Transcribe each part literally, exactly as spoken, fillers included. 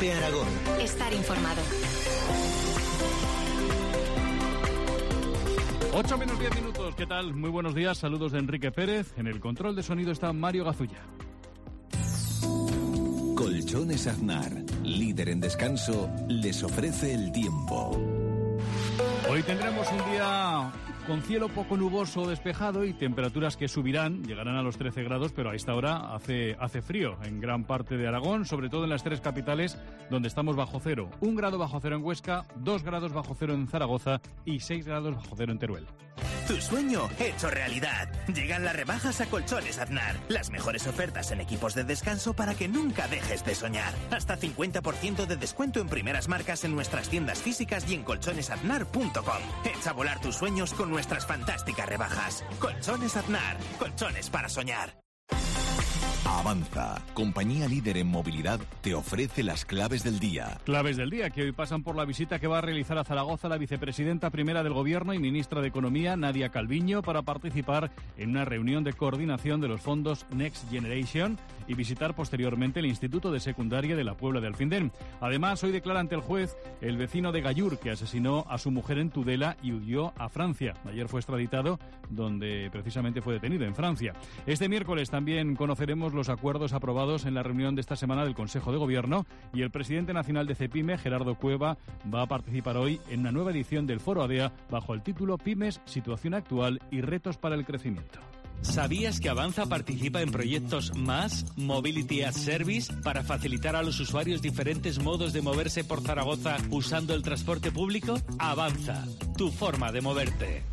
COPE Aragón. Estar informado. ocho menos diez minutos, ¿qué tal? Muy buenos días, saludos de Enrique Pérez. En el control de sonido está Mario Gazulla. Colchones Aznar, líder en descanso, les ofrece el tiempo. Hoy tendremos un día con cielo poco nuboso, despejado y temperaturas que subirán, llegarán a los trece grados, pero a esta hora hace, hace frío en gran parte de Aragón, sobre todo en las tres capitales donde estamos bajo cero. Un grado bajo cero en Huesca, dos grados bajo cero en Zaragoza y seis grados bajo cero en Teruel. Tu sueño hecho realidad. Llegan las rebajas a Colchones Aznar. Las mejores ofertas en equipos de descanso para que nunca dejes de soñar. Hasta cincuenta por ciento de descuento en primeras marcas en nuestras tiendas físicas y en colchones aznar punto com. Echa a volar tus sueños con nuestras fantásticas rebajas. Colchones Aznar. Colchones para soñar. Avanza, compañía líder en movilidad, te ofrece las claves del día. Claves del día que hoy pasan por la visita que va a realizar a Zaragoza la vicepresidenta primera del Gobierno y ministra de Economía, Nadia Calviño, para participar en una reunión de coordinación de los fondos Next Generation y visitar posteriormente el Instituto de Secundaria de la Puebla de Alfindén. Además, hoy declara ante el juez el vecino de Gallur, que asesinó a su mujer en Tudela y huyó a Francia. Ayer fue extraditado, donde precisamente fue detenido, en Francia. Este miércoles también conoceremos los acuerdos aprobados en la reunión de esta semana del Consejo de Gobierno y el presidente nacional de CEPIME, Gerardo Cueva, va a participar hoy en una nueva edición del Foro ADEA bajo el título Pymes, situación actual y retos para el crecimiento. ¿Sabías que Avanza participa en proyectos más Mobility as Service para facilitar a los usuarios diferentes modos de moverse por Zaragoza usando el transporte público? Avanza, tu forma de moverte.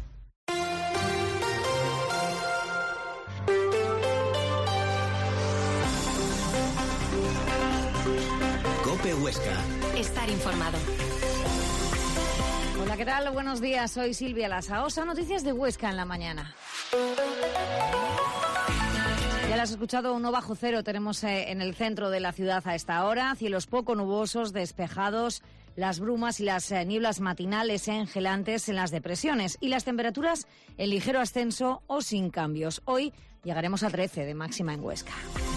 COPE Huesca. Estar informado. Hola, ¿qué tal? Buenos días, soy Silvia Lasaosa. Noticias de Huesca en la mañana. Ya lo has escuchado, uno bajo cero tenemos eh, en el centro de la ciudad a esta hora. Cielos poco nubosos, despejados, las brumas y las eh, nieblas matinales engelantes en las depresiones y las temperaturas en ligero ascenso o sin cambios. Hoy llegaremos a trece de máxima en Huesca.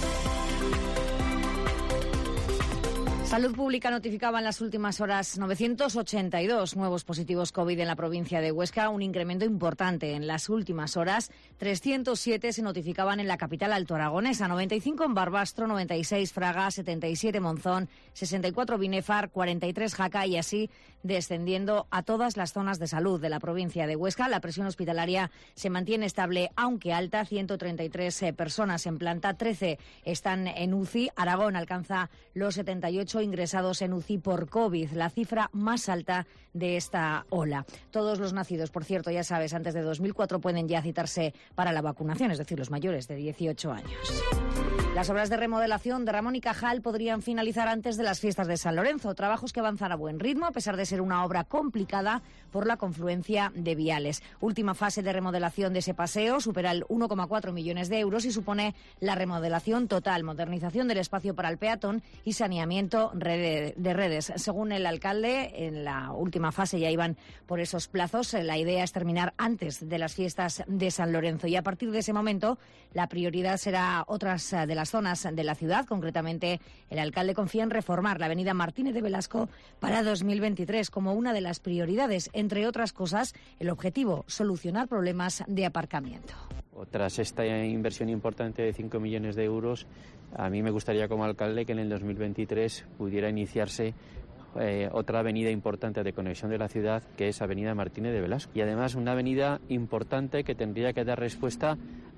Salud Pública notificaba en las últimas horas novecientos ochenta y dos nuevos positivos COVID en la provincia de Huesca, un incremento importante en las últimas horas. trescientos siete se notificaban en la capital altoaragonesa, noventa y cinco en Barbastro, noventa y seis Fraga, setenta y siete Monzón, sesenta y cuatro Binefar, cuarenta y tres Jaca y así descendiendo a todas las zonas de salud de la provincia de Huesca. La presión hospitalaria se mantiene estable, aunque alta, ciento treinta y tres eh, personas en planta, trece están en U C I. Aragón alcanza los setenta y ocho ingresados en U C I por COVID, la cifra más alta de esta ola. Todos los nacidos, por cierto, ya sabes, antes de dos mil cuatro pueden ya citarse para la vacunación, es decir, los mayores de dieciocho años. Las obras de remodelación de Ramón y Cajal podrían finalizar antes de las fiestas de San Lorenzo, trabajos que avanzan a buen ritmo, a pesar de ser una obra complicada por la confluencia de viales. Última fase de remodelación de ese paseo, supera el uno coma cuatro millones de euros y supone la remodelación total, modernización del espacio para el peatón y saneamiento de redes. Según el alcalde, en la última fase ya iban por esos plazos. La idea es terminar antes de las fiestas de San Lorenzo y a partir de ese momento la prioridad será otras de las zonas de la ciudad. Concretamente, el alcalde confía en reformar la avenida Martínez de Velasco para dos mil veintitrés como una de las prioridades. Entre otras cosas, el objetivo, solucionar problemas de aparcamiento. Tras esta inversión importante de cinco millones de euros, a mí me gustaría como alcalde que en el dos mil veintitrés pudiera iniciarse eh, otra avenida importante de conexión de la ciudad, que es Avenida Martínez de Velasco. Y además una avenida importante que tendría que dar respuesta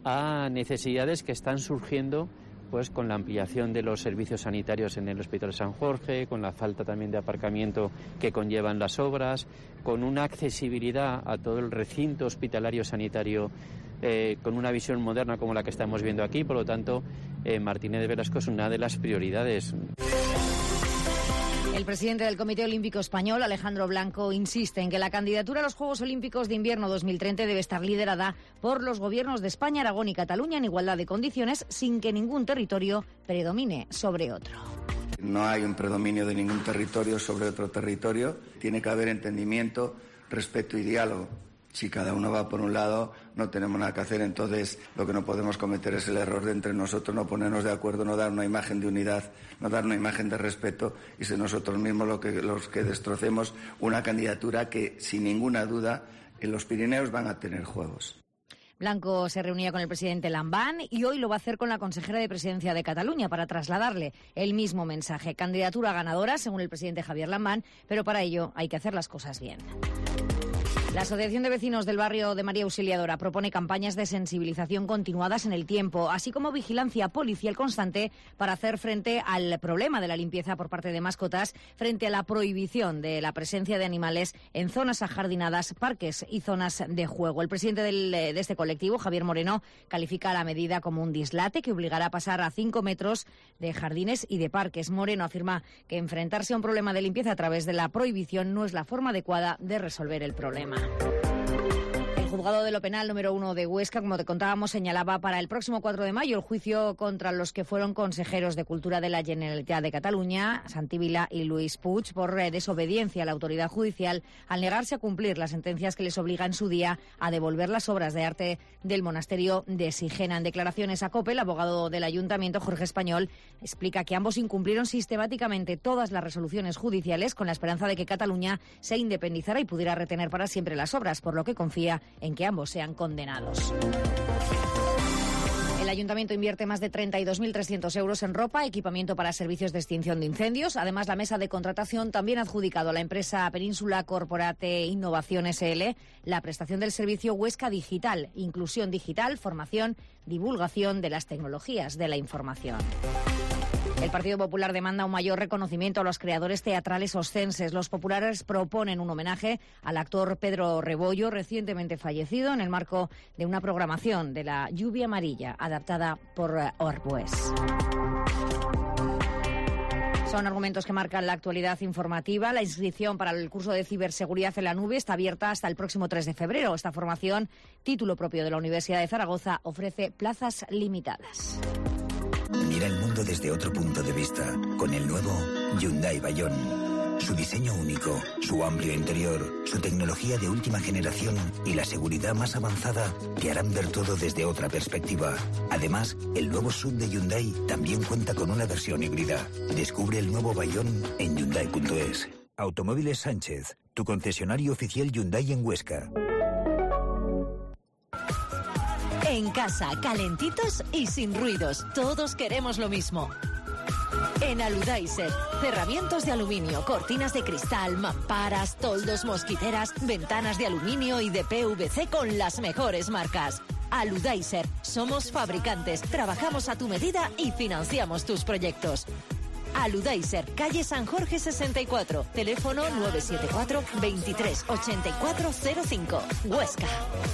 a necesidades que están surgiendo pues con la ampliación de los servicios sanitarios en el Hospital San Jorge, con la falta también de aparcamiento que conllevan las obras, con una accesibilidad a todo el recinto hospitalario sanitario eh, con una visión moderna como la que estamos viendo aquí. Por lo tanto, eh, Martínez de Velasco es una de las prioridades. El presidente del Comité Olímpico Español, Alejandro Blanco, insiste en que la candidatura a los Juegos Olímpicos de Invierno dos mil treinta debe estar liderada por los gobiernos de España, Aragón y Cataluña en igualdad de condiciones, sin que ningún territorio predomine sobre otro. No hay un predominio de ningún territorio sobre otro territorio. Tiene que haber entendimiento, respeto y diálogo. Si cada uno va por un lado, no tenemos nada que hacer. Entonces, lo que no podemos cometer es el error de entre nosotros no ponernos de acuerdo, no dar una imagen de unidad, no dar una imagen de respeto y ser nosotros mismos lo que, los que destrocemos una candidatura que, sin ninguna duda, en los Pirineos van a tener juegos. Blanco se reunía con el presidente Lambán y hoy lo va a hacer con la consejera de Presidencia de Cataluña para trasladarle el mismo mensaje. Candidatura ganadora, según el presidente Javier Lambán, pero para ello hay que hacer las cosas bien. La Asociación de Vecinos del barrio de María Auxiliadora propone campañas de sensibilización continuadas en el tiempo, así como vigilancia policial constante para hacer frente al problema de la limpieza por parte de mascotas, frente a la prohibición de la presencia de animales en zonas ajardinadas, parques y zonas de juego. El presidente del, de este colectivo, Javier Moreno, califica la medida como un dislate que obligará a pasar a cinco metros de jardines y de parques. Moreno afirma que enfrentarse a un problema de limpieza a través de la prohibición no es la forma adecuada de resolver el problema. El juzgado de lo penal número uno de Huesca, como te contábamos, señalaba para el próximo cuatro de mayo el juicio contra los que fueron consejeros de Cultura de la Generalitat de Cataluña, Santi Vila y Luis Puig, por desobediencia a la autoridad judicial al negarse a cumplir las sentencias que les obliga en su día a devolver las obras de arte del monasterio de Sigena. En declaraciones a COPE, el abogado del Ayuntamiento, Jorge Español, explica que ambos incumplieron sistemáticamente todas las resoluciones judiciales con la esperanza de que Cataluña se independizara y pudiera retener para siempre las obras, por lo que confía en que ambos sean condenados. El Ayuntamiento invierte más de treinta y dos mil trescientos euros en ropa, equipamiento para servicios de extinción de incendios. Además, la mesa de contratación también ha adjudicado a la empresa Península Corporate Innovación S L la prestación del servicio Huesca Digital, inclusión digital, formación, divulgación de las tecnologías de la información. El Partido Popular demanda un mayor reconocimiento a los creadores teatrales oscenses. Los populares proponen un homenaje al actor Pedro Rebollo, recientemente fallecido, en el marco de una programación de La Lluvia Amarilla, adaptada por Orbues. Son argumentos que marcan la actualidad informativa. La inscripción para el curso de ciberseguridad en la nube está abierta hasta el próximo tres de febrero. Esta formación, título propio de la Universidad de Zaragoza, ofrece plazas limitadas. Mira el mundo desde otro punto de vista con el nuevo Hyundai Bayon. Su diseño único, su amplio interior, su tecnología de última generación y la seguridad más avanzada te harán ver todo desde otra perspectiva. Además, el nuevo S U V de Hyundai también cuenta con una versión híbrida. Descubre el nuevo Bayon en Hyundai punto es. Automóviles Sánchez, tu concesionario oficial Hyundai en Huesca. En casa, calentitos y sin ruidos. Todos queremos lo mismo. En Aludaiser, cerramientos de aluminio, cortinas de cristal, mamparas, toldos, mosquiteras, ventanas de aluminio y de P V C con las mejores marcas. Aludaiser, somos fabricantes, trabajamos a tu medida y financiamos tus proyectos. Aludaiser, calle San Jorge sesenta y cuatro, teléfono nueve siete cuatro, veintitrés ochenta y cuatro cero cinco, Huesca.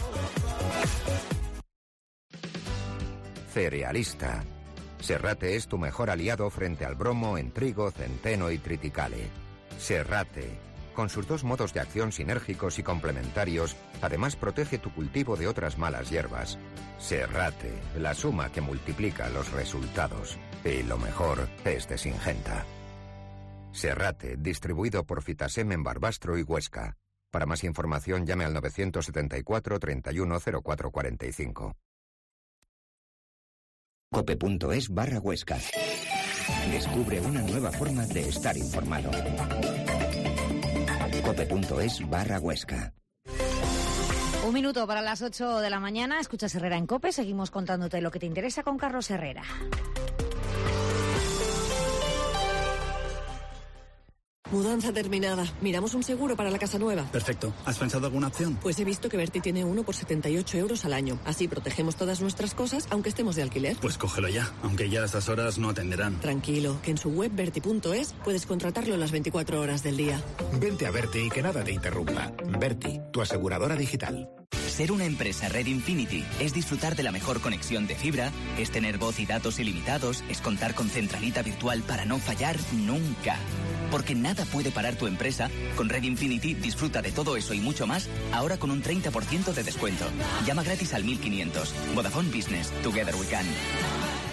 Cerealista. Serrate es tu mejor aliado frente al bromo en trigo, centeno y triticale. Serrate, con sus dos modos de acción sinérgicos y complementarios, además protege tu cultivo de otras malas hierbas. Serrate, la suma que multiplica los resultados. Y lo mejor es de Singenta. Serrate, distribuido por Fitasem en Barbastro y Huesca. Para más información llame al novecientos setenta y cuatro, treinta y uno, cero cuatro cuarenta y cinco. cope punto es barra Huesca. Descubre una nueva forma de estar informado. cope punto es barra Huesca. Un minuto para las ocho de la mañana. Escuchas Herrera en COPE. Seguimos contándote lo que te interesa con Carlos Herrera. Mudanza terminada. Miramos un seguro para la casa nueva. Perfecto. ¿Has pensado alguna opción? Pues he visto que Berti tiene uno por setenta y ocho euros al año. Así protegemos todas nuestras cosas, aunque estemos de alquiler. Pues cógelo ya, aunque ya a estas horas no atenderán. Tranquilo, que en su web berti punto es puedes contratarlo las veinticuatro horas del día. Vente a Berti y que nada te interrumpa. Berti, tu aseguradora digital. Ser una empresa Red Infinity es disfrutar de la mejor conexión de fibra, es tener voz y datos ilimitados, es contar con centralita virtual para no fallar nunca. Porque nada puede parar tu empresa. Con Red Infinity disfruta de todo eso y mucho más, ahora con un treinta por ciento de descuento. Llama gratis al mil quinientos. Vodafone Business. Together we can.